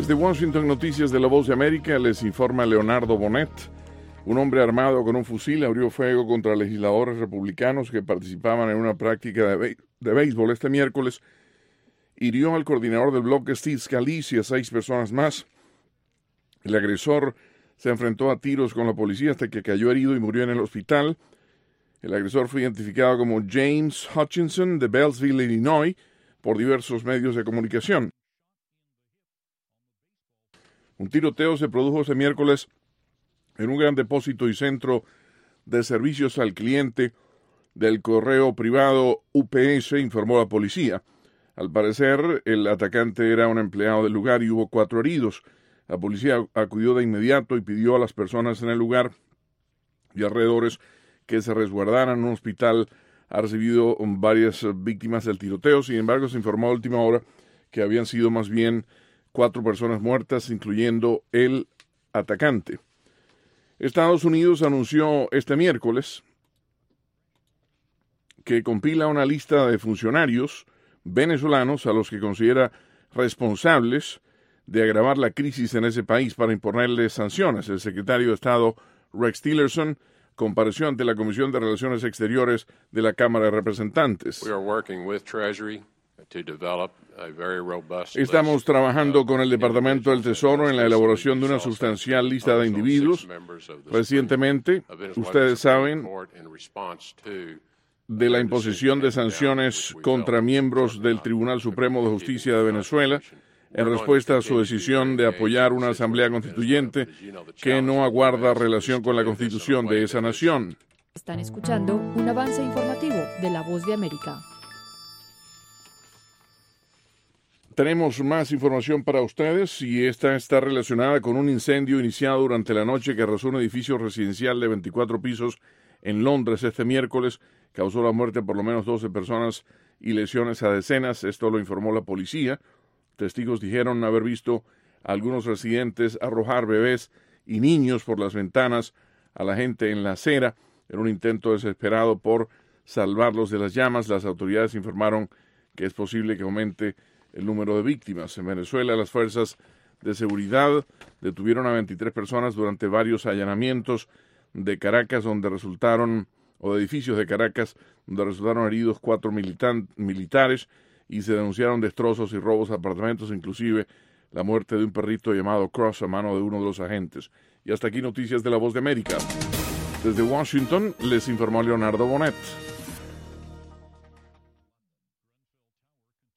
Desde Washington, Noticias de la Voz de América, les informa Leonardo Bonet. Un hombre armado con un fusil abrió fuego contra legisladores republicanos que participaban en una práctica de béisbol este miércoles. Hirió al coordinador del bloque, Steve Scalise, y a 6 personas más. El agresor se enfrentó a tiros con la policía hasta que cayó herido y murió en el hospital. El agresor fue identificado como James Hutchinson de Bellsville, Illinois, por diversos medios de comunicación. Un tiroteo se produjo este miércoles en un gran depósito y centro de servicios al cliente del correo privado UPS, informó la policía. Al parecer, el atacante era un empleado del lugar y hubo 4 heridos. La policía acudió de inmediato y pidió a las personas en el lugar y alrededores que se resguardaran. Un hospital ha recibido varias víctimas del tiroteo. Sin embargo, se informó a última hora que habían sido más bien 4 personas muertas, incluyendo el atacante. Estados Unidos anunció este miércoles que compila una lista de funcionarios venezolanos a los que considera responsables de agravar la crisis en ese país para imponerles sanciones. El secretario de Estado, Rex Tillerson, compareció ante la Comisión de Relaciones Exteriores de la Cámara de Representantes. Estamos trabajando con el Departamento del Tesoro en la elaboración de una sustancial lista de individuos. Recientemente, ustedes saben de la imposición de sanciones contra miembros del Tribunal Supremo de Justicia de Venezuela en respuesta a su decisión de apoyar una asamblea constituyente que no aguarda relación con la Constitución de esa nación. Están escuchando un avance informativo de La Voz de América. Tenemos más información para ustedes y esta está relacionada con un incendio iniciado durante la noche que arrasó un edificio residencial de 24 pisos en Londres este miércoles. Causó la muerte de por lo menos 12 personas y lesiones a decenas. Esto lo informó la policía. Testigos dijeron haber visto a algunos residentes arrojar bebés y niños por las ventanas a la gente en la acera en un intento desesperado por salvarlos de las llamas. Las autoridades informaron que es posible que aumente el número de víctimas. En Venezuela, las fuerzas de seguridad detuvieron a 23 personas durante varios allanamientos de Caracas, de edificios de Caracas, donde resultaron heridos 4 militares y se denunciaron destrozos y robos a apartamentos, inclusive la muerte de un perrito llamado Cross a mano de uno de los agentes. Y hasta aquí Noticias de la Voz de América. Desde Washington les informó Leonardo Bonet.